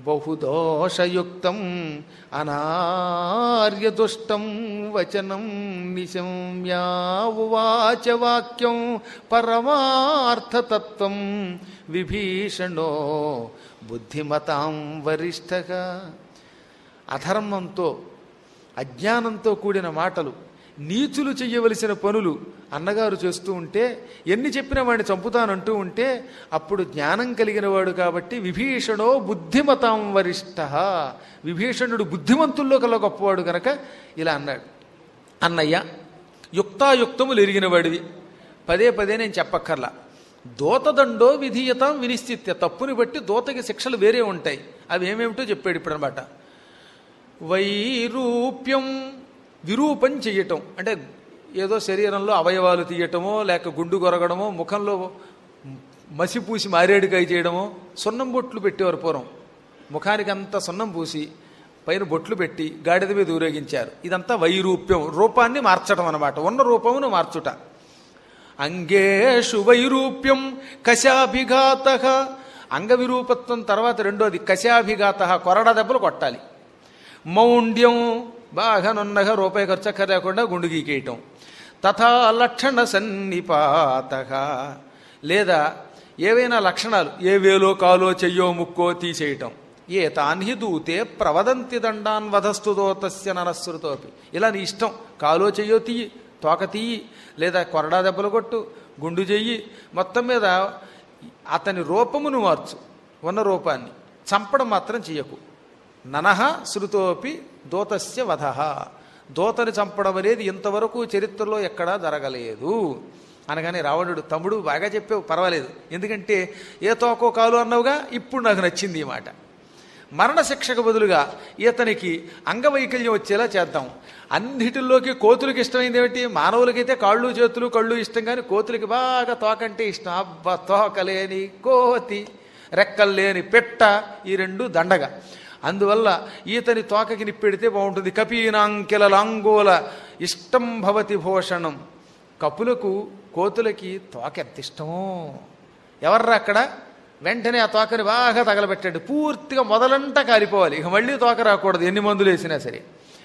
బహుదోషయుక్తం అనార్యదుష్టం వచనం నిశమ్యావువాచ వాక్యం పరమార్థతత్వం విభీషణో బుద్ధిమతాం వరిష్ఠగా. అధర్మంతో అజ్ఞానంతో కూడిన మాటలు, నీచులు చెయ్యవలసిన పనులు అన్నగారు చేస్తూ ఉంటే, ఎన్ని చెప్పినా వాడిని చంపుతానంటూ ఉంటే, అప్పుడు జ్ఞానం కలిగిన వాడు కాబట్టి విభీషణో బుద్ధిమతాం వరిష్ఠ, విభీషణుడు బుద్ధిమంతుల్లో కల్లా గొప్పవాడు గనక ఇలా అన్నాడు. అన్నయ్య, యుక్తాయుక్తములు ఎరిగిన వాడివి, పదే పదే నేను చెప్పక్కర్లా. దోతదండో విధీయతాం వినిశ్చిత్య, తప్పుని బట్టి దోతకి శిక్షలు వేరే ఉంటాయి. అవి ఏమేమిటో చెప్పాడు ఇప్పుడు అనమాట. వైరూప్యం, విరూపం చెయ్యటం అంటే ఏదో శరీరంలో అవయవాలు తీయటమో, లేక గుండు కొరగడమో, ముఖంలో మసిపూసి మారేడుకాయ చేయడమో. సున్నం బొట్లు పెట్టేవారు పూర్వం, ముఖానికి అంతా సున్నం పూసి పైన బొట్లు పెట్టి గాడిద మీద ఊరేగించారు. ఇదంతా వైరూప్యం, రూపాన్ని మార్చడం అన్నమాట, ఉన్న రూపమును మార్చుట. అంగేషు వైరూప్యం కశాభిఘాత, అంగవిరూపత్వం తర్వాత రెండోది కశాభిఘాత, కొరడా దెబ్బలు కొట్టాలి. మౌండ్యం, బాగా నున్నగా రూపాయి ఖర్చు అక్కర్ లేకుండా గుండు గీకేయటం. తథా లక్షణ సన్నిపాత, లేదా ఏవైనా లక్షణాలు, ఏ వేలో కాలో చెయ్యో ముక్కో తీసేయటం. ఏ తాన్హి దూతే ప్రవదంతి దండాన్ వధస్తు దోతస్య ననస్సుతోపి. ఇలా నీ ఇష్టం, కాలో చెయ్యో తీయి, తోక తీయి, లేదా కొరడా దెబ్బలు కొట్టు, గుండు చెయ్యి, మొత్తం మీద అతని రూపమును మార్చు, ఉన్న రూపాన్ని. చంపడం మాత్రం చెయ్యకు. ననహ శృతోపి దోతస్య వధః, దోతని చంపడం అనేది ఇంతవరకు చరిత్రలో ఎక్కడా జరగలేదు అనగానే రావణుడు, తమ్ముడు బాగా చెప్పావు, పర్వాలేదు, ఎందుకంటే ఏ తోకో కాలు అన్నావుగా, ఇప్పుడు నాకు నచ్చింది ఈ మాట. మరణశిక్షకు బదులుగా ఇతనికి అంగవైకల్యం వచ్చేలా చేద్దాం. అన్నిటిల్లోకి కోతులకి ఇష్టమైంది ఏమిటి? మానవులకైతే కాళ్ళు చేతులు కళ్ళు ఇష్టం, కానీ కోతులకి బాగా తోకంటే ఇష్టం. అబ్బా, తోకలేని కోతి, రెక్కలు లేని పెట్ట, ఈ రెండు దండగా. అందువల్ల ఈతని తోకకి నిప్పెడితే బాగుంటుంది. కపీనాంకెల లాంగోల ఇష్టం భవతి భూషణం. కపులకు కోతులకి తోక ఎంత ఇష్టమో. ఎవర్రా అక్కడ? వెంటనే ఆ తోకని బాగా తగలబెట్టండి, పూర్తిగా మొదలంతా కాలిపోవాలి, ఇక మళ్ళీ తోక రాకూడదు ఎన్ని మందులు వేసినా సరే.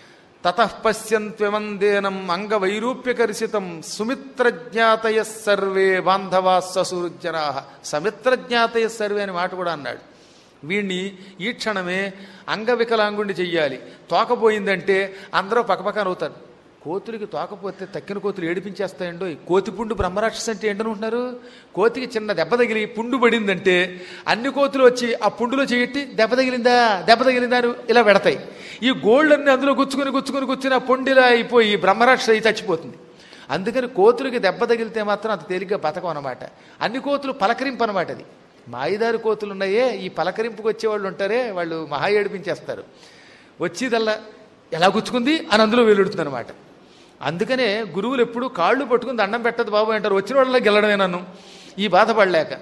తతఃపశ్యంత్వమందేనం అంగవైరూప్యకర్షితం సుమిత్రజ్ఞాతయ సర్వే బాంధవా ససురుజనా. సమిత్రజ్ఞాతయ సర్వే అని మాట కూడా అన్నాడు. వీణ్ణి ఈ క్షణమే అంగవికలాంగుండి చెయ్యాలి. తోకపోయిందంటే అందరూ పక్కపక్కన అవుతారు. కోతులకి తోకపోతే తక్కిన కోతులు ఏడిపించేస్తాయండో. కోతిపుండు బ్రహ్మరాక్షసు అంటే ఏంటనుకుంటున్నారు? కోతికి చిన్న దెబ్బ తగిలి పుండు పడిందంటే అన్ని కోతులు వచ్చి ఆ పుండులో చేయట్టి దెబ్బ తగిలిందా అని ఇలా పెడతాయి. ఈ గోల్డ్ అన్ని అందులో గుచ్చుకుని ఆ పొండిలా అయిపోయి బ్రహ్మరాక్షసు అయి చచ్చిపోతుంది. అందుకని కోతులకి దెబ్బ తగిలితే మాత్రం అంత తేలిగ్గా బతకం అనమాట. అన్ని కోతులు పలకరింపు అనమాట. అది మాయిదారు కోతులు ఉన్నాయే, ఈ పలకరింపుకి వచ్చేవాళ్ళు ఉంటారే, వాళ్ళు మహా ఏడిపించేస్తారు. వచ్చేదల్లా ఎలా గుచ్చుకుంది అని అందులో వెలుడుతుంది అనమాట. అందుకనే గురువులు ఎప్పుడు కాళ్ళు పట్టుకుని దండం పెట్టదు బాబు అంటారు. వచ్చిన వాళ్ళ గెలడమే నన్ను ఈ బాధపడలేక.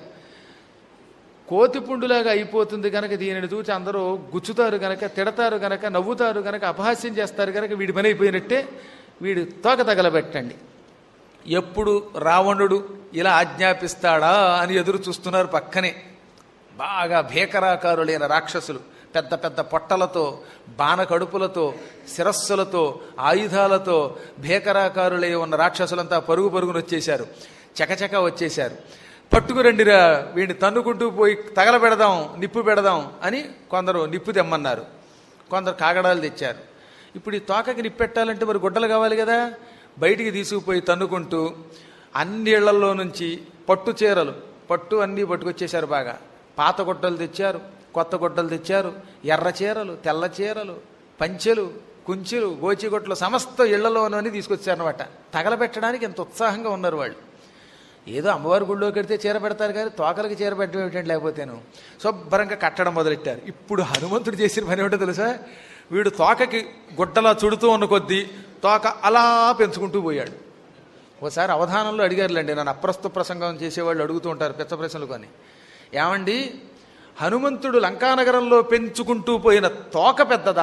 కోతిపుండులాగా అయిపోతుంది కనుక దీనిని చూసి అందరూ గుచ్చుతారు గనక, తిడతారు గనక, నవ్వుతారు గనక, అపహాస్యం చేస్తారు కనుక వీడి పని అయిపోయినట్టే. వీడి తోక తగలబెట్టండి. ఎప్పుడు రావణుడు ఇలా ఆజ్ఞాపిస్తాడా అని ఎదురు చూస్తున్నారు పక్కనే. బాగా భీకరాకారులైన రాక్షసులు, పెద్ద పెద్ద పొట్టలతో, బాణకడుపులతో, శిరస్సులతో, ఆయుధాలతో భీకరాకారులై ఉన్న రాక్షసులంతా పరుగున వచ్చేశారు. చకచక వచ్చేశారు. పట్టుకురండిరా, వీడిని తన్నుకుంటూ పోయి తగలబెడదాం, నిప్పు పెడదాం అని కొందరు నిప్పు తెమ్మన్నారు, కొందరు కాగడాలు తెచ్చారు. ఇప్పుడు ఈ తోకకి నిప్పెట్టాలంటే మరి గుడ్డలు కావాలి కదా. బయటికి తీసుకుపోయి తన్నుకుంటూ అన్ని ఇళ్లల్లో నుంచి పట్టు చీరలు, పట్టు అన్నీ పట్టుకొచ్చేశారు. బాగా పాత గుడ్డలు తెచ్చారు, కొత్త గుడ్డలు తెచ్చారు, ఎర్ర చీరలు, తెల్ల చీరలు, పంచెలు, కుంచెలు, గోచిగొట్లు సమస్త ఇళ్లలోనని తీసుకొచ్చారనమాట. తగలబెట్టడానికి ఎంత ఉత్సాహంగా ఉన్నారు వాళ్ళు. ఏదో అమ్మవారి గుళ్ళోకి వెడితే చీర పెడతారు కానీ తోకలకి చీర పెట్టడం ఏమిటంటే, లేకపోతేను శుభ్రంగా కట్టడం మొదలెట్టారు. ఇప్పుడు హనుమంతుడు చేసిన పని ఏమిటో తెలుసా? వీడు తోకకి గుడ్డలా చుడుతూ ఉన్న కొద్దీ తోక అలా పెంచుకుంటూ పోయాడు. ఒకసారి అవధానంలో అడిగారులేండి, నన్ను అప్రస్తుత ప్రసంగం చేసేవాళ్ళు అడుగుతూ ఉంటారు పెద్ద ప్రశ్నలు కొని. ఏమండి, హనుమంతుడు లంకానగరంలో పెంచుకుంటూ పోయిన తోక పెద్దదా?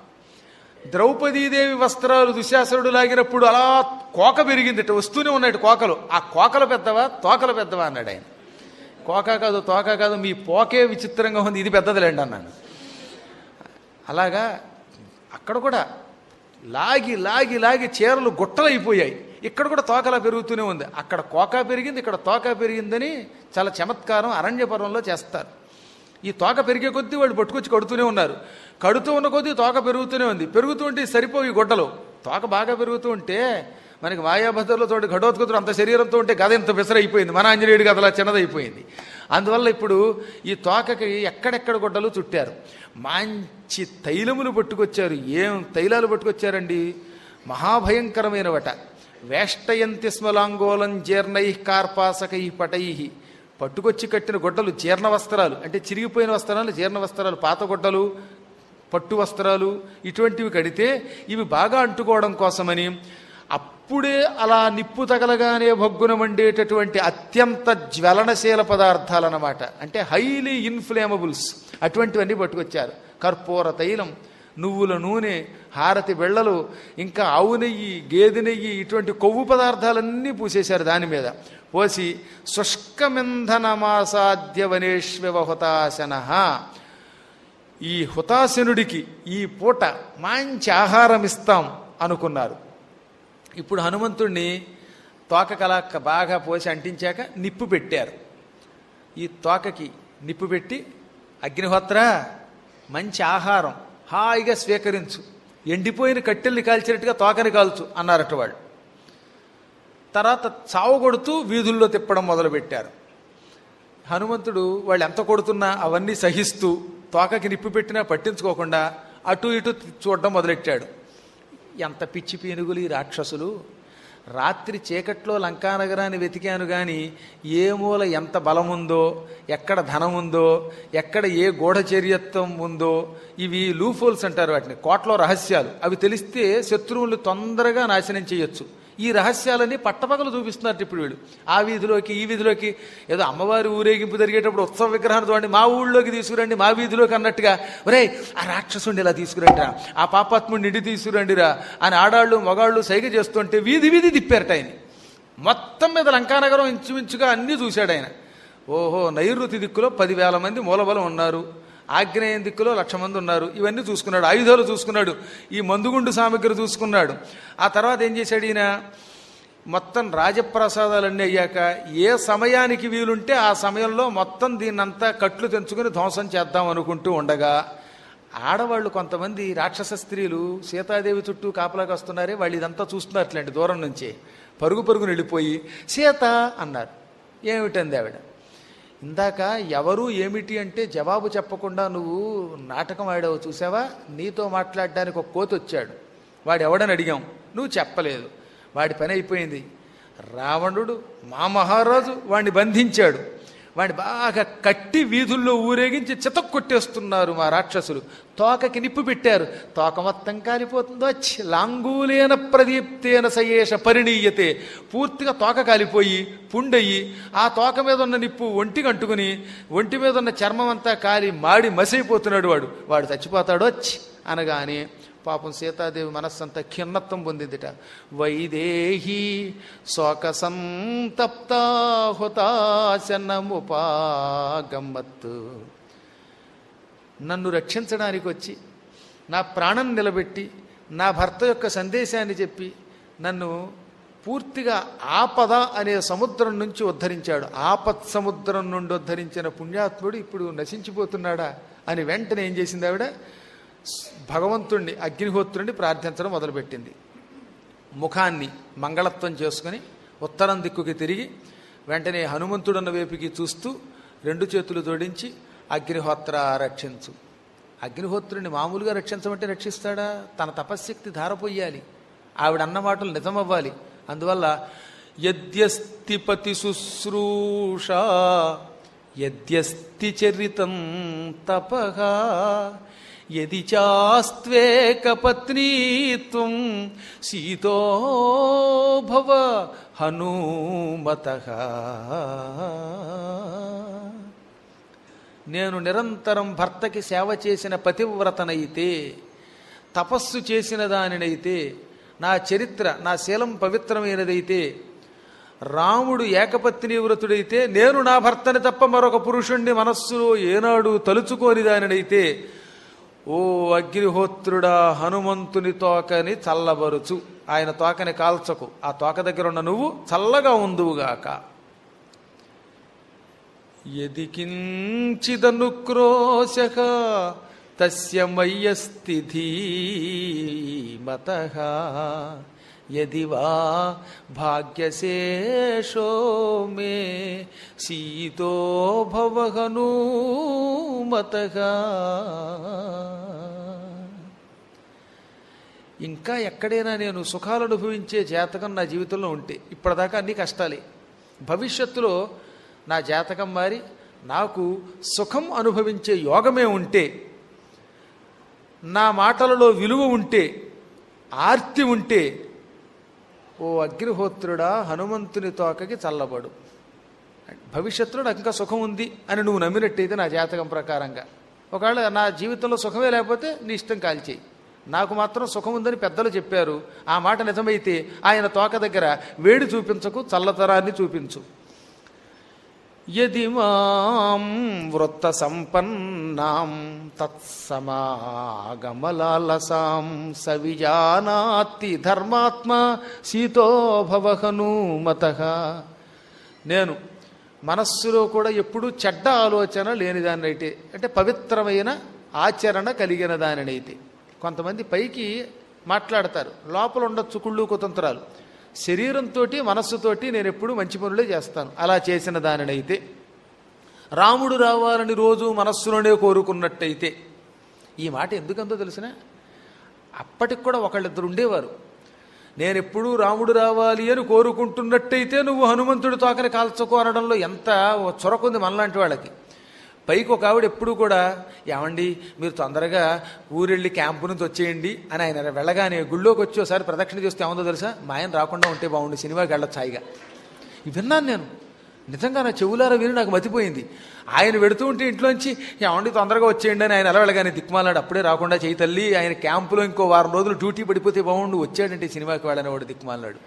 ద్రౌపదీదేవి వస్త్రాలు దుశ్శాసనుడు లాగినప్పుడు అలా కోక పెరిగిందిట, వస్తూనే ఉన్నాడు కోకలు. ఆ కోకలు పెద్దవా తోకలు పెద్దవా అన్నాడు ఆయన. కోక కాదు తోక కాదు, మీ పోకే విచిత్రంగా ఉంది, ఇది పెద్దదిలేండి అన్నాను. అలాగా అక్కడ కూడా లాగి లాగి లాగి చీరలు గుట్టలైపోయాయి. ఇక్కడ కూడా తోకలా పెరుగుతూనే ఉంది. అక్కడ కోక పెరిగింది, ఇక్కడ తోక పెరిగిందని చాలా చమత్కారం అరణ్యపర్వంలో చేస్తారు. ఈ తోక పెరిగే కొద్దీ వాళ్ళు పట్టుకొచ్చి కడుతూనే ఉన్నారు. కడుతూ ఉన్న కొద్దీ తోక పెరుగుతూనే ఉంది. పెరుగుతూ ఉంటే సరిపోయి గుడ్డలు. తోక బాగా పెరుగుతూ ఉంటే మనకి మాయాభద్రలో తోటి ఘటోత్కచుడు అంత శరీరంతో ఉంటే గద ఇంత విసరైపోయింది. మన ఆంజనేయుడి గదలా చిన్నదైపోయింది. అందువల్ల ఇప్పుడు ఈ తోకకి ఎక్కడెక్కడ గుడ్డలు చుట్టారు. మంచి తైలములు పట్టుకొచ్చారు. ఏం తైలాలు పట్టుకొచ్చారండి, మహాభయంకరమైనవట. వేష్టయంతి స్మలాంగోళం జీర్ణై కార్పాసకై పటై. పట్టుకొచ్చి కట్టిన గుడ్డలు జీర్ణ వస్త్రాలు, అంటే చిరిగిపోయిన వస్త్రాలు జీర్ణ వస్త్రాలు, పాత గుడ్డలు, పట్టు వస్త్రాలు ఇటువంటివి కడితే ఇవి బాగా అంటుకోవడం కోసమని అప్పుడే అలా నిప్పు తగలగానే భగ్గున మండేటటువంటి అత్యంత జ్వలనశీల పదార్థాలన్నమాట. అంటే హైలీ ఇన్ఫ్లేమబుల్స్ అటువంటివన్నీ పట్టుకొచ్చారు. కర్పూర తైలం, నువ్వుల నూనె, హారతి బెళ్ళలు, ఇంకా ఆవు నెయ్యి, గేదె నెయ్యి, ఇటువంటి కొవ్వు పదార్థాలన్నీ పూసేశారు దాని మీద. పోసి శుష్కమింధనమాసాద్య వనేష్వ హుతాశన. ఈ హుతాశనుడికి ఈ పూట మంచి ఆహారం ఇస్తాం అనుకున్నారు. ఇప్పుడు హనుమంతుణ్ణి తోకకలా బాగా పోసి అంటించాక నిప్పు పెట్టారు. ఈ తోకకి నిప్పు పెట్టి, అగ్నిహోత్ర మంచి ఆహారం హాయిగా స్వీకరించు, ఎండిపోయిన కట్టెల్ని కాల్చినట్టుగా తోకని కాల్చు అన్నారట వాళ్ళు. తర్వాత చావు కొడుతూ వీధుల్లో తిప్పడం మొదలుపెట్టారు. హనుమంతుడు వాళ్ళు ఎంత కొడుతున్నా అవన్నీ సహిస్తూ తోకకి నిప్పు పెట్టినా పట్టించుకోకుండా అటు ఇటు చూడడం మొదలెట్టాడు. ఎంత పిచ్చి పీనుగులు ఈ రాక్షసులు! రాత్రి చీకట్లో లంకానగరాన్ని వెతికాను కానీ ఏ మూల ఎంత బలముందో, ఎక్కడ ధనముందో, ఎక్కడ ఏ గూఢచర్యత్వం ఉందో, ఇవి లూఫోల్స్ అంటారు వాటిని, కోట్లో రహస్యాలు. అవి తెలిస్తే శత్రువులు తొందరగా నాశనం చేయొచ్చు. ఈ రహస్యాలన్నీ పట్టపగలు చూపిస్తున్నారు ఇప్పుడు వీళ్ళు. ఆ వీధిలోకి ఈ వీధిలోకి, ఏదో అమ్మవారి ఊరేగింపు జరిగేటప్పుడు ఉత్సవ విగ్రహాన్ని చూడండి, మా ఊళ్ళోకి తీసుకురండి, మా వీధిలోకి అన్నట్టుగా, ఒరే ఆ రాక్షసుడిని ఇలా తీసుకురండిరా, ఆ పాపాత్ముడిని ఇంటి తీసుకురండిరా అని ఆడాళ్ళు మగాళ్ళు సైగ చేస్తుంటే వీధి వీధి తిప్పారట ఆయన. మొత్తం మీద లంకానగరం ఇంచుమించుగా అన్నీ చూశాడు ఆయన. ఓహో, నైరుతి దిక్కులో 10,000 మంది మూలబలం ఉన్నారు, ఆగ్నేయం దిక్కులో 1,00,000 మంది ఉన్నారు. ఇవన్నీ చూసుకున్నాడు. ఆయుధాలు చూసుకున్నాడు, ఈ మందుగుండు సామగ్రి చూసుకున్నాడు. ఆ తర్వాత ఏం చేశాడు ఈయన, మొత్తం రాజప్రసాదాలన్నీ అయ్యాక ఏ సమయానికి వీలుంటే ఆ సమయంలో మొత్తం దీన్నంతా కట్లు తెంచుకుని ధ్వంసం చేద్దాం అనుకుంటూ ఉండగా, ఆడవాళ్ళు కొంతమంది రాక్షస స్త్రీలు సీతాదేవి చుట్టూ కాపలాకి వస్తున్నారే, వాళ్ళు ఇదంతా చూస్తున్నట్లండి దూరం నుంచే. పరుగు పరుగును వెళ్ళిపోయి సీత అన్నారు. ఏమిటంది ఆవిడ. ఇందాక ఎవరు ఏమిటి అంటే జవాబు చెప్పకుండా నువ్వు నాటకం ఆడావు చూసావా, నీతో మాట్లాడడానికి ఒక కోతి వచ్చాడు, వాడు ఎవడని అడిగాం, నువ్వు చెప్పలేదు, వాడి పని అయిపోయింది. రావణుడు మా మహారాజు వాడిని బంధించాడు, వాడిని బాగా కట్టి వీధుల్లో ఊరేగించి చితక్ కొట్టేస్తున్నారు మా రాక్షసులు. తోకకి నిప్పు పెట్టారు, తోక మొత్తం కాలిపోతుందో, లాంగూలేన ప్రదీప్తేన సయేష పరిణీయతే. పూర్తిగా తోక కాలిపోయి పుండయి ఆ తోక మీద ఉన్న నిప్పు ఒంటికి అంటుకుని ఒంటి మీద ఉన్న చర్మం అంతా కాలి మాడి మసైపోతున్నాడు. వాడు చచ్చిపోతాడో అనగానే పాపం సీతాదేవి మనస్సంతా ఖిన్నత్వం పొందిందిట. వైదేహి శోక సంతప్త హుతాశనముపాగమ్మత్తు. నన్ను రక్షించడానికి వచ్చి నా ప్రాణం నిలబెట్టి నా భర్త యొక్క సందేశాన్ని చెప్పి నన్ను పూర్తిగా ఆపద అనే సముద్రం నుంచి ఉద్ధరించాడు. ఆపత్ సముద్రం నుండి ఉద్ధరించిన పుణ్యాత్ముడు ఇప్పుడు నశించిపోతున్నాడా అని వెంటనే ఏం చేసింది ఆవిడ, భగవంతుణ్ణి అగ్నిహోత్రుణ్ణి ప్రార్థించడం మొదలుపెట్టింది. ముఖాన్ని మంగళత్వం చేసుకుని ఉత్తరం దిక్కుకి తిరిగి వెంటనే హనుమంతుడన్న వైపుకి చూస్తూ 2 చేతులు జోడించి అగ్నిహోత్ర రక్షించు. అగ్నిహోత్రుడిని మామూలుగా రక్షించమంటే రక్షిస్తాడా? తన తపశ్శక్తి ధారపోయాలి, ఆవిడ అన్న మాటలు నిజమవ్వాలి. అందువల్ల యద్యస్తి పతి శుశ్రూష యద్యస్తి చరితం తపః యది చాస్త్వేక పత్నీత్వం సీతో భవ హనుమతః. నేను నిరంతరం భర్తకి సేవ చేసిన పతివ్రతనైతే, తపస్సు చేసిన దానినైతే, నా చరిత్ర నా శీలం పవిత్రమైనదైతే, రాముడు ఏకపత్ని వ్రతుడైతే, నేను నా భర్తని తప్ప మరొక పురుషుణ్ణి మనస్సులో ఏనాడు తలుచుకోని దానినైతే, ఓ అగ్నిహోత్రుడా హనుమంతుని తోకని చల్లబరుచు, ఆయన తోకని కాల్చకు, ఆ తోక దగ్గర ఉన్న నువ్వు చల్లగా ఉందువుగాక. యది కించిదనుక్రోశః తస్య మయ్యస్తి ధీమతః యది వా భాగ్యశేషో మే సీతో భవ హనూమతః. ఇంకా ఎక్కడైనా నేను సుఖాలు అనుభవించే జాతకం నా జీవితంలో ఉంటే, ఇప్పటిదాకా అన్ని కష్టాలే, భవిష్యత్తులో నా జాతకం మారి నాకు సుఖం అనుభవించే యోగమే ఉంటే, నా మాటలలో విలువ ఉంటే, ఆర్తి ఉంటే, ఓ అగ్నిహోత్రుడా హనుమంతుని తోకకి చల్లబడు. భవిష్యత్తులో నాకు ఇంకా సుఖం ఉంది అని నువ్వు నమ్మినట్టయితే నా జాతకం ప్రకారంగా, ఒకవేళ నా జీవితంలో సుఖమే లేకపోతే నీ ఇష్టం కాల్చేయి, నాకు మాత్రం సుఖం ఉందని పెద్దలు చెప్పారు, ఆ మాట నిజమైతే ఆయన తోక దగ్గర వేడి చూపించకు, చల్లతరాన్ని చూపించు. యది మాం వృత్త సంపన్నాం తత్సమాగమలాలసాం సవిజానాతి ధర్మాత్మ సీతో భవ హనూమతః. నేను మనస్సులో కూడా ఎప్పుడూ చెడ్డ ఆలోచన లేనిదాన్నైతే, అంటే పవిత్రమైన ఆచరణ కలిగిన దానినైతే. కొంతమంది పైకి మాట్లాడతారు, లోపల ఉండొచ్చు కుళ్ళు కుతంత్రాలు. శరీరంతో మనస్సుతోటి నేను ఎప్పుడు మంచి పనులే చేస్తాను. అలా చేసిన దానినైతే, రాముడు రావాలని రోజు మనస్సులోనే కోరుకున్నట్టయితే, ఈ మాట ఎందుకందో తెలిసిన, అప్పటికి కూడా ఒకళ్ళిద్దరు ఉండేవారు, నేను ఎప్పుడూ రాముడు రావాలి అని కోరుకుంటున్నట్టయితే నువ్వు హనుమంతుడి తోకని కాల్చుకో అనడంలో ఎంత చొరకుంది మనలాంటి వాళ్ళకి. పైకి ఒక ఆవిడ ఎప్పుడు కూడా, ఏమండి మీరు తొందరగా ఊరెళ్ళి క్యాంపు నుంచి వచ్చేయండి అని ఆయన వెళ్ళగానే గుళ్ళోకి వచ్చి ఒకసారి ప్రదక్షిణ చేస్తే ఏముందో తెలుసా, మా ఆయన రాకుండా ఉంటే బాగుండి, సినిమాకి వెళ్ళొచ్చు హాయిగా. విన్నాను నేను, నిజంగా నా చెవులారా విని నాకు మతిపోయింది. ఆయన వెడుతూ ఉంటే ఇంట్లోంచి ఏమండి తొందరగా వచ్చేయండి అని ఆయన ఎలా వెళ్ళగానే దిక్కుమాలాడు, అప్పుడే రాకుండా చేయి తల్లి, ఆయన క్యాంపులో ఇంకో వారం రోజులు డ్యూటీ పడిపోతే బాగుండు, వచ్చాడంటే సినిమాకి వెళ్ళని వాడు దిక్కుమాలాడు.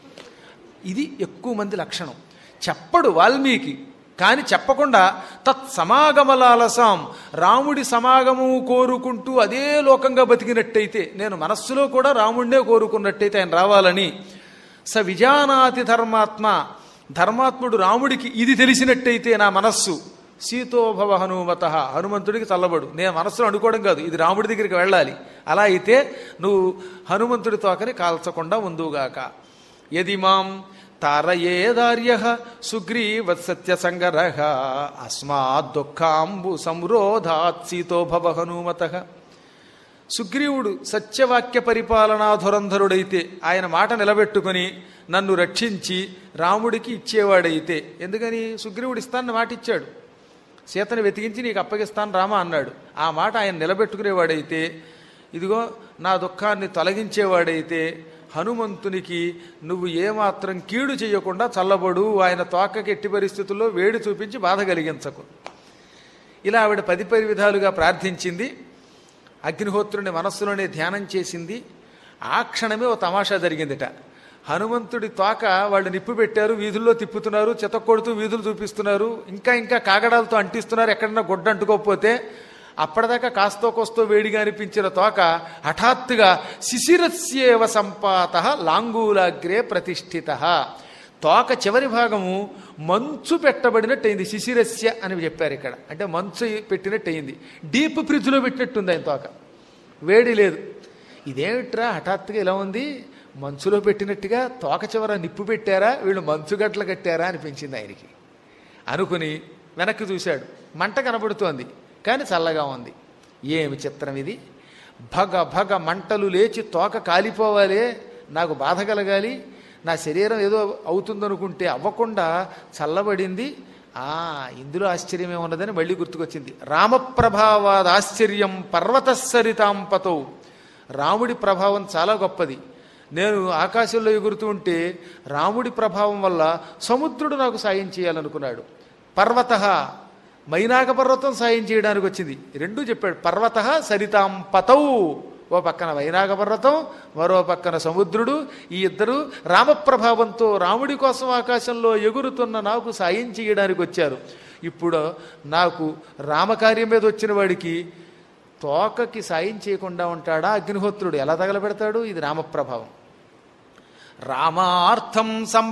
ఇది ఎక్కువ మంది లక్షణం. చెప్పడు వాల్మీకి, కానీ చెప్పకుండా తత్సమాగమలాలసాం, రాముడి సమాగము కోరుకుంటూ అదే లోకంగా బతికినట్టయితే, నేను మనస్సులో కూడా రాముడినే కోరుకున్నట్టయితే ఆయన రావాలని. స విజానాతి ధర్మాత్మ, ధర్మాత్ముడు రాముడికి ఇది తెలిసినట్టయితే నా మనస్సు సీతోభవ హనుమతః, హనుమంతుడికి చల్లబడు. నేను మనస్సులో అనుకోవడం కాదు, ఇది రాముడి దగ్గరికి వెళ్ళాలి. అలా అయితే నువ్వు హనుమంతుడి తోకని కాల్చకుండా ఉందువుగాక. యది మాం తారయేదార్యః సుగ్రీవత్సత్య సంగరః అస్మాద్ దుఃఖాంబు సంరోధాత్ సీతో భవ హనుమతః. సుగ్రీవుడు సత్యవాక్య పరిపాలనా ధురంధరుడైతే, ఆయన మాట నిలబెట్టుకుని నన్ను రక్షించి రాముడికి ఇచ్చేవాడైతే, ఎందుకని సుగ్రీవుడు ఇస్తానని మాట ఇచ్చాడు, సీతని వెతికించి నీకు అప్పగిస్తాను రామా అన్నాడు. ఆ మాట ఆయన నిలబెట్టుకునేవాడైతే, ఇదిగో నా దుఃఖాన్ని తొలగించేవాడైతే, హనుమంతునికి నువ్వు ఏమాత్రం కీడు చేయకుండా చల్లబడు, ఆయన తోకకి ఎట్టి పరిస్థితుల్లో వేడి చూపించి బాధ కలిగించకు. ఇలా ఆవిడ 10 విధాలుగా ప్రార్థించింది. అగ్నిహోత్రుని మనస్సులోనే ధ్యానం చేసింది. ఆ క్షణమే ఓ తమాషా జరిగిందిట. హనుమంతుడి తోక వాళ్ళు నిప్పు పెట్టారు, వీధుల్లో తిప్పుతున్నారు, చెతకొడుతూ వీధులు చూపిస్తున్నారు, ఇంకా కాగడాలతో అంటిస్తున్నారు, ఎక్కడన్నా గుడ్డ అంటుకోకపోతే. అప్పటిదాకా కాస్తో కోస్తో వేడిగా అనిపించిన తోక హఠాత్తుగా శిశిరస్యేవ సంపాత లాంగూలాగ్రే ప్రతిష్ఠిత, తోక చివరి భాగము మంచు పెట్టబడినట్టయింది. శిశిరస్య అని చెప్పారు ఇక్కడ, అంటే మంచు పెట్టినట్టయింది. డీప్ ఫ్రిడ్జ్లో పెట్టినట్టుంది ఆయన తోక, వేడి లేదు. ఇదేమిట్రా హఠాత్తుగా ఇలా ఉంది, మంచులో పెట్టినట్టుగా తోక చివర నిప్పు పెట్టారా, వీళ్ళు మంచుగడ్డలు కట్టారా అనిపించింది ఆయనకి. అనుకుని వెనక్కి చూశాడు, మంట కనబడుతోంది కానీ చల్లగా ఉంది. ఏమి చిత్రం ఇది, భగ భగ మంటలు లేచి తోక కాలిపోవాలి, నాకు బాధ కలగాలి, నా శరీరం ఏదో అవుతుందనుకుంటే అవ్వకుండా చల్లబడింది. ఇందులో ఆశ్చర్యమే ఉన్నదని మళ్ళీ గుర్తుకొచ్చింది. రామప్రభావాద్ ఆశ్చర్యం పర్వతస్సరితాంపతో, రాముడి ప్రభావం చాలా గొప్పది. నేను ఆకాశంలో ఎగురుతూ ఉంటే రాముడి ప్రభావం వల్ల సముద్రుడు నాకు సాయం చేయాలనుకున్నాడు. పర్వత, మైనాక పర్వతం సాయం చేయడానికి వచ్చింది. రెండూ చెప్పాడు. పర్వత సరితాంపతౌ, ఓ పక్కన వైనాగ పర్వతం, మరో పక్కన సముద్రుడు. ఈ ఇద్దరు రామప్రభావంతో రాముడి కోసం ఆకాశంలో ఎగురుతున్న నాకు సాయం చేయడానికి వచ్చారు. ఇప్పుడు నాకు రామకార్యం మీద వచ్చిన వాడికి తోకకి సాయం చేయకుండా ఉంటాడా అగ్నిహోత్రుడు? ఎలా తగలబెడతాడు? ఇది రామప్రభావం. రామార్థం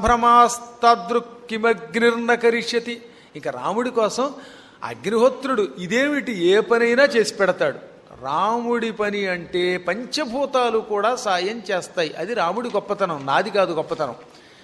సంభ్రమాస్తదృక్కిమగ్నిర్న కరిష్యతి. ఇక రాముడి కోసం అగ్నిహోత్రుడు ఇదేమిటి ఏ పనైనా చేసి పెడతాడు. రాముడి పని అంటే పంచభూతాలు కూడా సాయం చేస్తాయి. అది రాముడి గొప్పతనం, నాది కాదు గొప్పతనం.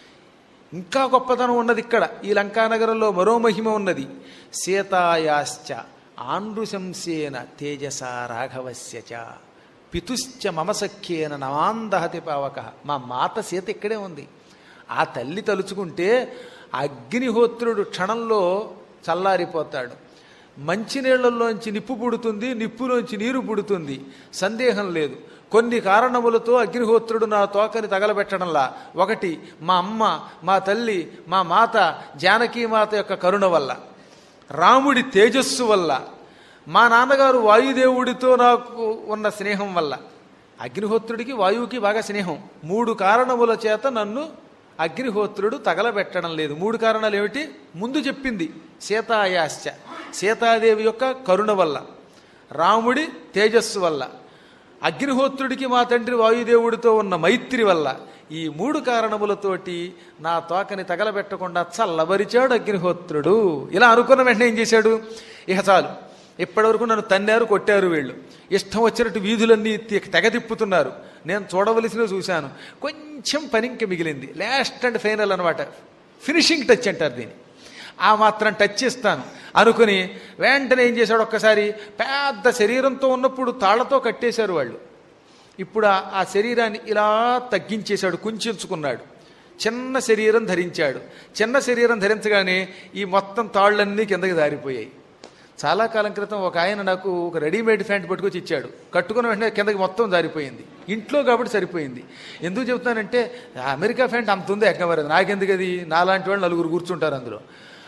ఇంకా గొప్పతనం ఉన్నది ఇక్కడ. ఈ లంకానగరంలో మరో మహిమ ఉన్నది. సీతాయాశ్చ ఆనృశంసేన తేజస రాఘవస్యచ పితుశ్చ మమ సఖ్యేన నమాందహతి పావక. మా మాత సీత ఇక్కడే ఉంది. ఆ తల్లి తలుచుకుంటే అగ్నిహోత్రుడు క్షణంలో చల్లారిపోతాడు. మంచినీళ్లలోంచి నిప్పు పుడుతుంది, నిప్పులోంచి నీరు పుడుతుంది, సందేహం లేదు. కొన్ని కారణములతో అగ్నిహోత్రుడు నా తోకని తగలబెట్టడంలా, ఒకటి మా అమ్మ, మా తల్లి, మా మాత జానకీమాత యొక్క కరుణ వల్ల, రాముడి తేజస్సు వల్ల, మా నాన్నగారు వాయుదేవుడితో నాకు ఉన్న స్నేహం వల్ల. అగ్నిహోత్రుడికి వాయువుకి బాగా స్నేహం. 3 కారణముల చేత నన్ను అగ్నిహోత్రుడు తగలబెట్టడం లేదు. 3 కారణాలు ఏమిటి? ముందు చెప్పింది సీతాయాశ్చ, సీతాదేవి యొక్క కరుణ వల్ల, రాముడి తేజస్సు వల్ల, అగ్నిహోత్రుడికి మా తండ్రి వాయుదేవుడితో ఉన్న మైత్రి వల్ల. ఈ 3 కారణములతోటి నా తోకని తగలబెట్టకుండా చల్లబరిచాడు అగ్నిహోత్రుడు. ఇలా అనుకున్న వెంటనే ఏం చేశాడు? ఇక చాలు, ఇప్పటివరకు నన్ను తన్నారు, కొట్టారు, వీళ్ళు ఇష్టం వచ్చినట్టు వీధులన్నీ తెగ తిప్పుతున్నారు, నేను చూడవలసినవి చూశాను, కొంచెం పని ఇంక మిగిలింది, లాస్ట్ అండ్ ఫైనల్ అనమాట, ఫినిషింగ్ టచ్ అంటారు దీన్ని, ఆ మాత్రం టచ్ ఇస్తాను అనుకుని వెంటనే ఏం చేశాడు? ఒక్కసారి పెద్ద శరీరంతో ఉన్నప్పుడు తాళ్లతో కట్టేశారు వాళ్ళు. ఇప్పుడు ఆ శరీరాన్ని ఇలా తగ్గించేశాడు, కుంచుకున్నాడు, చిన్న శరీరం ధరించాడు. చిన్న శరీరం ధరించగానే ఈ మొత్తం తాళ్ళన్నీ కిందకి జారిపోయాయి. చాలా కాలం క్రితం ఒక ఆయన నాకు ఒక రెడీమేడ్ ప్యాంట్ పట్టుకొచ్చి ఇచ్చాడు. కట్టుకున్న వెంటనే కిందకి మొత్తం జారిపోయింది. ఇంట్లో కాబట్టి సరిపోయింది. ఎందుకు చెప్తానంటే అమెరికా ప్యాంట్ అంత ఉంది ఎక్కవరదు, నాకెందుకు అది, నాలాంటి వాళ్ళు 4 కూర్చుంటారు అందులో.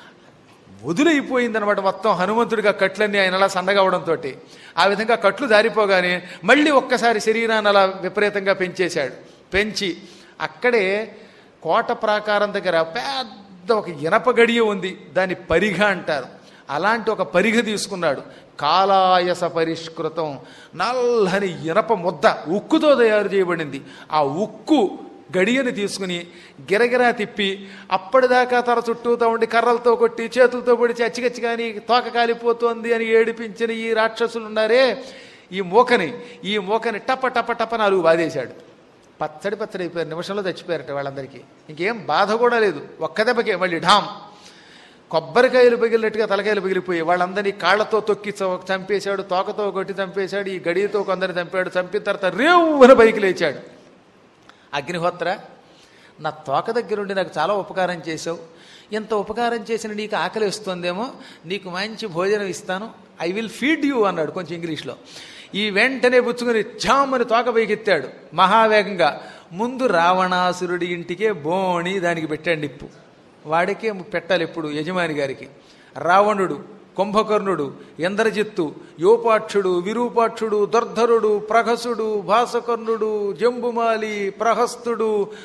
వదిలైపోయింది అనమాట మొత్తం. హనుమంతుడిగా కట్లన్నీ ఆయన అలా సన్నగా అవడంతో ఆ విధంగా కట్లు జారిపోగానే మళ్ళీ ఒక్కసారి శరీరాన్ని అలా విపరీతంగా పెంచేశాడు. పెంచి అక్కడే కోట ప్రాకారం దగ్గర పెద్ద ఒక ఇనప గడియ ఉంది, దాన్ని పరిఘ అంటారు. అలాంటి ఒక పరిఘ తీసుకున్నాడు. కాలాయస పరిష్కృతం, నల్లని ఇనప ముద్ద ఉక్కుతో తయారు చేయబడింది. ఆ ఉక్కు గడియని తీసుకుని గిరగిరా తిప్పి అప్పటిదాకా తన చుట్టూతో ఉండి కర్రలతో కొట్టి చేతులతో పొడిచి అచ్చిగచ్చి కానీ తోక కాలిపోతోంది అని ఏడిపించిన ఈ రాక్షసులు ఉన్నారే, ఈ మూకని టప టప టప 4 బాధేశాడు. పచ్చడి అయిపోయారు, నిమిషంలో చచ్చిపోయారట వాళ్ళందరికీ. ఇంకేం బాధ కూడా లేదు, ఒక్క దెబ్బకే మళ్ళీ ఢామ్, కొబ్బరికాయలు పగిలినట్టుగా తలకాయలు పగిలిపోయి వాళ్ళందరినీ కాళ్లతో తొక్కి చంపేశాడు, తోకతో కొట్టి చంపేశాడు, ఈ గడియతో కొందరిని చంపాడు. చంపిన తర్వాత రేవున పైకి లేచాడు. అగ్నిహోత్ర, నా తోక దగ్గరుండి నాకు చాలా ఉపకారం చేసావు, ఎంత ఉపకారం చేసిన నీకు ఆకలి వస్తుందేమో, నీకు మంచి భోజనం ఇస్తాను, ఐ విల్ ఫీడ్ యూ అన్నాడు కొంచెం ఇంగ్లీష్లో. ఈ వెంటనే పుచ్చుకుని ఝామని తోక పైకెత్తాడు మహావేగంగా. ముందు రావణాసురుడి ఇంటికే బోణి దానికి పెట్టాడు నిప్పు. వాడికే పెట్టాలి ఎప్పుడు యజమాని గారికి. రావణుడు, కుంభకర్ణుడు, ఇంద్రజిత్తు, యోపాక్షుడు, విరూపాక్షుడు, దుర్ధరుడు, ప్రహసుడు, భాసకర్ణుడు, జంబుమాలి, ప్రహస్తుడు,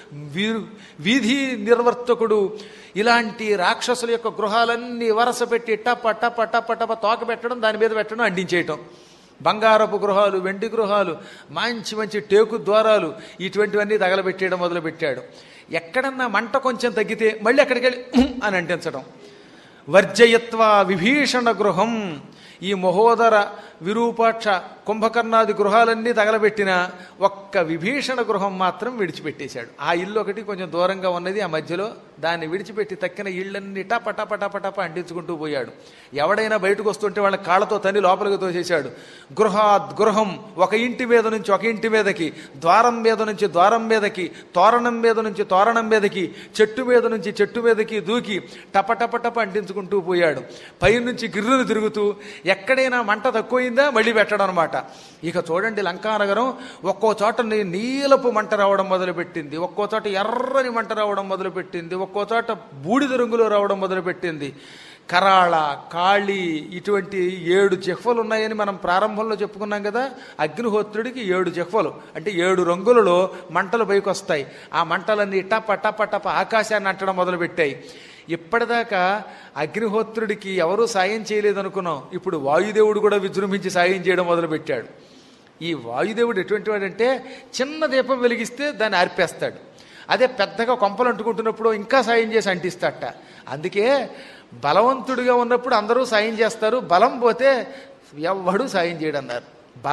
వీధి నిర్వర్తకుడు, ఇలాంటి రాక్షసుల యొక్క గృహాలన్నీ వరస పెట్టి టప టప టప టప తోక పెట్టడం, దాని మీద పెట్టడం, అంటించేయటం. బంగారపు గృహాలు, వెండి గృహాలు, మంచి టేకు ద్వారాలు, ఇటువంటివన్నీ తగలబెట్టేయడం మొదలుపెట్టాడు. ఎక్కడన్నా మంట కొంచెం తగ్గితే మళ్ళీ అక్కడికి వెళ్ళి అని అంటించడం. వర్జయత్వ విభీషణ గృహం, ఈ మహోదర, విరూపాక్ష, కుంభకర్ణాది గృహాలన్నీ తగలబెట్టిన ఒక్క విభీషణ గృహం మాత్రం విడిచిపెట్టేశాడు. ఆ ఇల్లు ఒకటి కొంచెం దూరంగా ఉన్నది, ఆ మధ్యలో దాన్ని విడిచిపెట్టి తక్కిన ఇళ్ళన్నీ టప టప టప టప అంటించుకుంటూ పోయాడు. ఎవడైనా బయటకు వస్తుంటే వాళ్ళ కాళ్ళతో తన్ని లోపలికి తోసేశాడు. గృహాద్ గృహం, ఒక ఇంటి మీద నుంచి ఒక ఇంటి మీదకి, ద్వారం మీద నుంచి ద్వారం మీదకి, తోరణం మీద నుంచి తోరణం మీదకి, చెట్టు మీద నుంచి చెట్టు మీదకి దూకి టప టప టప అంటించుకుంటూ పోయాడు. పైనుంచి గిర్రును తిరుగుతూ ఎక్కడైనా మంట తక్కువైందా మళ్ళీ పెట్టడం అనమాట. ఇక చూడండి, లంకానగరం ఒక్కో చోట నీలపు మంట రావడం మొదలుపెట్టింది, ఒక్కో చోట ఎర్రని మంట రావడం మొదలుపెట్టింది, ఒక్కో చోట బూడిద రంగులో రావడం మొదలుపెట్టింది. కరాళ, కాళి, ఇటువంటి 7 జిహ్వలు ఉన్నాయని మనం ప్రారంభంలో చెప్పుకున్నాం కదా. అగ్నిహోత్రుడికి 7 జిహ్వలు అంటే 7 రంగులలో మంటలు పైకి వస్తాయి. ఆ మంటలన్నీ టప టప టప ఆకాశాన్ని అంటడం మొదలుపెట్టాయి. ఇప్పటిదాకా అగ్నిహోత్రుడికి ఎవరూ సాయం చేయలేదనుకున్నాం. ఇప్పుడు వాయుదేవుడు కూడా విజృంభించి సాయం చేయడం మొదలుపెట్టాడు. ఈ వాయుదేవుడు ఎటువంటి వాడంటే చిన్న దీపం వెలిగిస్తే దాన్ని ఆర్పేస్తాడు. అదే పెద్దగా కొంపలు అంటుకుంటున్నప్పుడు ఇంకా సాయం చేసి అంటిస్తాట. అందుకే బలవంతుడిగా ఉన్నప్పుడు అందరూ సాయం చేస్తారు, బలం పోతే ఎవ్వడూ సాయం చేయడన్నారు.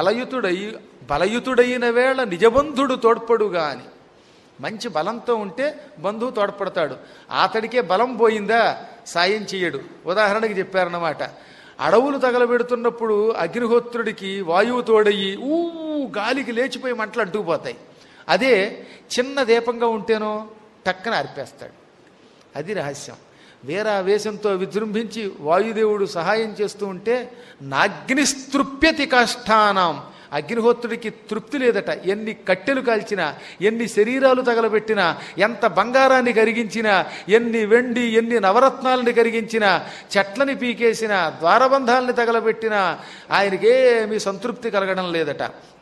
బలయుతుడైన వేళ నిజబంధుడు తోడ్పడుగా అని. మంచి బలంతో ఉంటే బంధువు తోడ్పడతాడు. అతడికే బలం పోయిందా సాయం చెయ్యడు. ఉదాహరణకి చెప్పారన్నమాట. అడవులు తగలబెడుతున్నప్పుడు అగ్నిహోత్రుడికి వాయువు తోడయ్యి గాలికి లేచిపోయి మంటలు అంటుకుపోతాయి. అదే చిన్న దీపంగా ఉంటేనో టక్కన ఆర్పేస్తాడు. అది రహస్యం. వీరావేశంతో విజృంభించి వాయుదేవుడు సహాయం చేస్తూ ఉంటే నాగ్నిస్తృప్యతి కాష్టానాం, అగ్నిహోత్రుడికి తృప్తి లేదట. ఎన్ని కట్టెలు కాల్చినా, ఎన్ని శరీరాలు తగలబెట్టినా, ఎంత బంగారాన్ని కరిగించినా, ఎన్ని వెండి ఎన్ని నవరత్నాలని కరిగించినా, చెట్లని పీకేసినా, ద్వారబంధాలని తగలబెట్టినా ఆయనకేమీ సంతృప్తి కలగడం లేదట.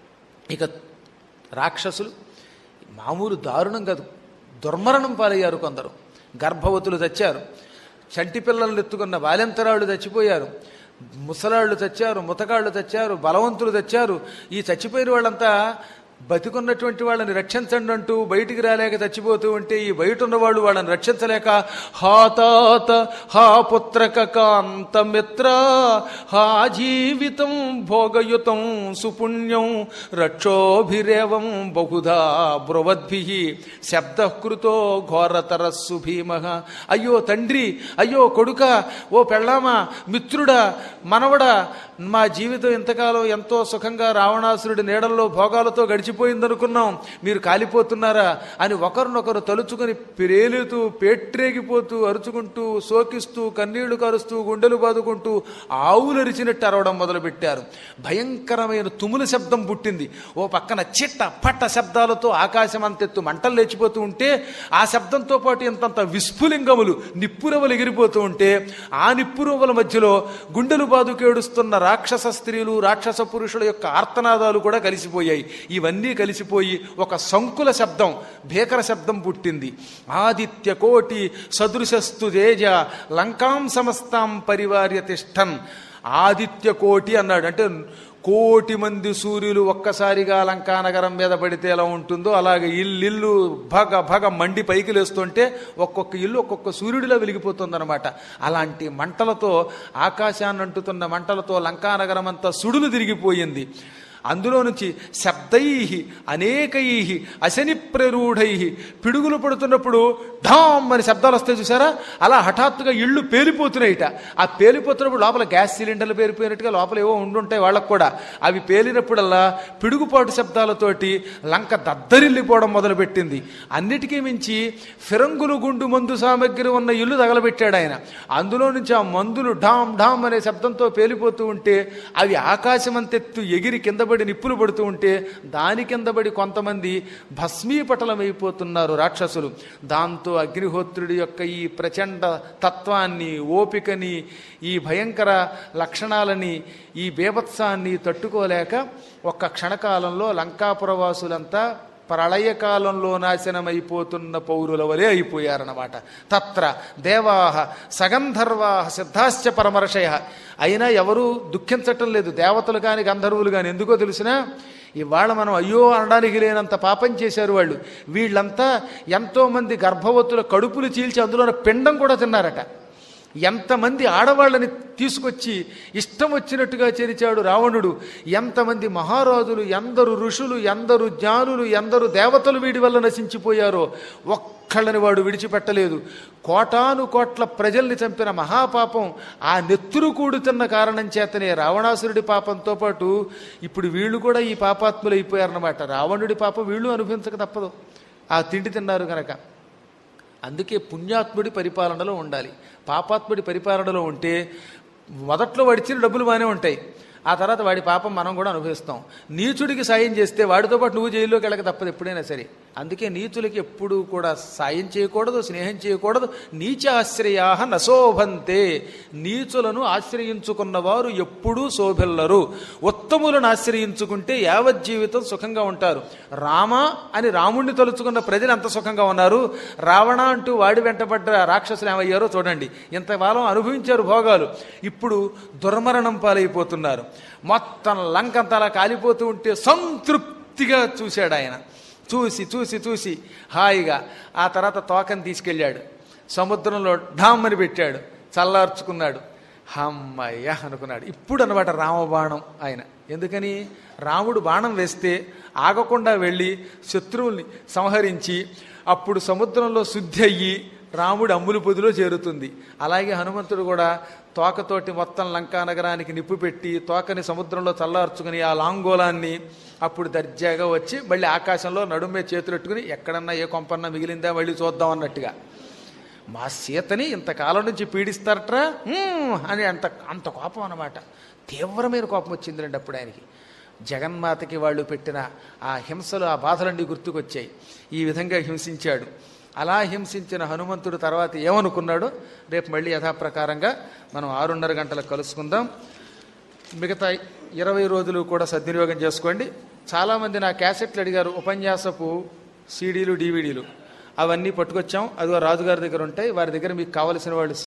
ఇక రాక్షసులు మామూలు దారుణం కాదు, దుర్మరణం పాలయ్యారు. కొందరు గర్భవతులు చచ్చారు, చంటి పిల్లలను ఎత్తుకున్న బాలెంతరాళ్ళు చచ్చిపోయారు, ముసలాళ్ళు చచ్చారు, ముతకాళ్ళు చచ్చారు, బలవంతులు చచ్చారు. ఈ చచ్చిపోయిన వాళ్ళంతా బతికున్నటువంటి వాళ్ళని రక్షించండి అంటూ బయటికి రాలేక చచ్చిపోతూ ఉంటే ఈ బయట ఉన్నవాళ్ళు వాళ్ళని రక్షించలేక హా తాత హా పుత్రక కాంత మిత్ర హా జీవితం భోగయుతం సుపుణ్యం రక్షోభిరేవం బహుధా బ్రువద్భి శబ్దకృతో ఘోరతరస్సు భీమ. అయ్యో తండ్రి, అయ్యో కొడుక, ఓ పెళ్ళామా, మిత్రుడా, మనవడా, మా జీవితం ఇంతకాలం ఎంతో సుఖంగా రావణాసురుడి నీడల్లో భోగాలతో గడిచిపోయిందనుకున్నాం, మీరు కాలిపోతున్నారా అని ఒకరినొకరు తలుచుకుని పేలుతూ పేట్రేగిపోతూ అరుచుకుంటూ శోకిస్తూ కన్నీళ్లు కారుస్తూ గుండెలు బాదుకుంటూ ఆవులరిచినట్టు అరవడం మొదలుపెట్టారు. భయంకరమైన తుముల శబ్దం పుట్టింది. ఓ పక్కన చిట్ట పట్ట శబ్దాలతో ఆకాశం అంతెత్తు మంటలు లేచిపోతూ ఉంటే ఆ శబ్దంతో పాటు ఇంతంత విస్ఫులింగములు నిప్పురవలు ఎగిరిపోతూ ఉంటే ఆ నిప్పురవల మధ్యలో గుండెలు బాదుకేడుస్తున్న రాక్షస స్త్రీలు రాక్షస పురుషుల యొక్క ఆర్తనాదాలు కూడా కలిసిపోయాయి. ఇవన్నీ కలిసిపోయి ఒక సంకుల శబ్దం, భీకర శబ్దం పుట్టింది. ఆదిత్య కోటి సదృశస్తు తేజ లంకాం సమస్తాం పరివార్య తిష్టన్. ఆదిత్య కోటి అన్నాడు అంటే 1,000,000 మంది సూర్యులు ఒక్కసారిగా లంకానగరం మీద పడితే ఎలా ఉంటుందో అలాగే ఇల్లు భగ భగ మండి పైకి లేస్తుంటే ఒక్కొక్క ఇల్లు ఒక్కొక్క సూర్యుడిలా వెలిగిపోతుందన్నమాట. అలాంటి మంటలతో, ఆకాశాన్ని అంటుతున్న మంటలతో లంకానగరం అంతా సుడులు తిరిగిపోయింది. అందులో నుంచి శబ్దై అనేకై అశని ప్రరూఢై, పిడుగులు పడుతున్నప్పుడు ఢామ్ అని శబ్దాలు వస్తాయి చూసారా, అలా హఠాత్తుగా ఇళ్ళు పేలిపోతున్నాయిట. ఆ పేలిపోతున్నప్పుడు లోపల గ్యాస్ సిలిండర్లు పేలిపోయినట్టుగా లోపల ఏవో ఉండుంటాయి వాళ్ళకు కూడా. అవి పేలినప్పుడల్లా పిడుగుపాటు శబ్దాలతోటి లంక దద్దరిల్లిపోవడం మొదలుపెట్టింది. అన్నిటికీ మించి ఫిరంగులు గుండు మందు సామగ్రి ఉన్న ఇల్లు తగలబెట్టాడు ఆయన. అందులో నుంచి ఆ మందులు ఢామ్ ఢామ్ అనే శబ్దంతో పేలిపోతూ ఉంటే అవి ఆకాశమంతెత్తు ఎగిరి కింద నిప్పులు పడుతూ ఉంటే దాని కింద పడి కొంతమంది భస్మీపటలమైపోతున్నారు రాక్షసులు. దాంతో అగ్నిహోత్రుడి యొక్క ఈ ప్రచండ తత్వాన్ని, ఓపికని, ఈ భయంకర లక్షణాలని, ఈ బీభత్సాన్ని తట్టుకోలేక ఒక్క క్షణకాలంలో లంకాపురవాసులంతా ప్రళయకాలంలో నాశనమైపోతున్న పౌరుల వలె అయిపోయారన్నమాట. తత్ర దేవాహ సగంధర్వాహ సిద్ధాశ్చ పరమర్షయ. అయినా ఎవరూ దుఃఖించటం లేదు, దేవతలు కానీ గంధర్వులు కానీ. ఎందుకో తెలిసినా ఇవాళ మనం అయ్యో అనడానికి లేనంత పాపం చేశారు వాళ్ళు. వీళ్ళంతా ఎంతోమంది గర్భవతుల కడుపులు చీల్చి అందులో పిండం కూడా తిన్నారట. ఎంతమంది ఆడవాళ్ళని తీసుకొచ్చి ఇష్టం వచ్చినట్టుగా చేర్చాడు రావణుడు. ఎంతమంది మహారాజులు, ఎందరు ఋషులు, ఎందరు జ్ఞానులు, ఎందరు దేవతలు వీడి వల్ల నశించిపోయారో ఒక్కళ్ళని వాడు విడిచిపెట్టలేదు. 1,000,000 ప్రజల్ని చంపిన మహాపాపం ఆ నెత్తురు కూడుతున్న కారణం చేతనే రావణాసురుడి పాపంతో పాటు ఇప్పుడు వీళ్ళు కూడా ఈ పాపాత్ములు అయిపోయారన్నమాట. రావణుడి పాపం వీళ్ళు అనుభవించక తప్పదు, ఆ తిండి తిన్నారు కనుక. అందుకే పుణ్యాత్ముడి పరిపాలనలో ఉండాలి. పాపాత్ముడి పరిపాలనలో ఉంటే మొదట్లో వాడిచ్చిన డబ్బులు బాగానే ఉంటాయి, ఆ తర్వాత వాడి పాపం మనం కూడా అనుభవిస్తాం. నీచుడికి సాయం చేస్తే వాడితో పాటు నువ్వు జైల్లోకి వెళ్ళక తప్పదు ఎప్పుడైనా సరే. అందుకే నీచులకి ఎప్పుడూ కూడా సాయం చేయకూడదు, స్నేహం చేయకూడదు. నీచాశ్రయా నశోభంతే, నీచులను ఆశ్రయించుకున్నవారు ఎప్పుడూ శోభిల్లరు. ఉత్తములను ఆశ్రయించుకుంటే యావజ్జీవితం సుఖంగా ఉంటారు. రామ అని రాముణ్ణి తలుచుకున్న ప్రజలు ఎంత సుఖంగా ఉన్నారు, రావణ అంటూ వాడి వెంటబడ్డ రాక్షసులు ఏమయ్యారో చూడండి. ఇంతకాలం అనుభవించారు భోగాలు, ఇప్పుడు దుర్మరణం పాలైపోతున్నారు. మొత్తం లంకంతలా కాలిపోతూ ఉంటే సంతృప్తిగా చూశాడు ఆయన. చూసి చూసి చూసి హాయిగా ఆ తర్వాత తోకని తీసుకెళ్ళాడు, సముద్రంలో ఢామ్మని పెట్టాడు, చల్లార్చుకున్నాడు. హమ్మయ్య అనుకున్నాడు. ఇప్పుడు అన్నమాట రామబాణం ఆయన. ఎందుకని రాముడు బాణం వేస్తే ఆగకుండా వెళ్ళి శత్రువుల్ని సంహరించి అప్పుడు సముద్రంలో శుద్ధి అయ్యి రాముడు అమ్ములు పొదిలో చేరుతుంది. అలాగే హనుమంతుడు కూడా తోకతోటి మొత్తం లంకా నగరానికి నిప్పు పెట్టి తోకని సముద్రంలో చల్లార్చుకుని ఆ లాంగోలాన్ని అప్పుడు దర్జాగా వచ్చి మళ్ళీ ఆకాశంలో నడుమే చేతులెట్టుకుని ఎక్కడన్నా ఏ కొంపన్నా మిగిలిందా మళ్ళీ చూద్దాం అన్నట్టుగా, మా సీతని ఇంతకాలం నుంచి పీడిస్తారట్రా అని అంత కోపం అన్నమాట. తీవ్రమైన కోపం వచ్చిందిరండి అప్పుడు ఆయనకి. జగన్మాతకి వాళ్ళు పెట్టిన ఆ హింసలు, ఆ బాధలన్నీ గుర్తుకొచ్చాయి. ఈ విధంగా హింసించాడు. అలా హింసించిన హనుమంతుడు తర్వాత ఏమనుకున్నాడో రేపు మళ్ళీ యథాప్రకారంగా మనం 6:30 గంటలకు కలుసుకుందాం. మిగతా 20 రోజులు కూడా సద్వినియోగం చేసుకోండి. చాలామంది నా క్యాసెట్లు అడిగారు, ఉపన్యాసపు సీడీలు, డివిడీలు అవన్నీ పట్టుకొచ్చాం. అదిగో రాజుగారి దగ్గర ఉంటాయి, వారి దగ్గర మీకు కావలసిన వాళ్ళు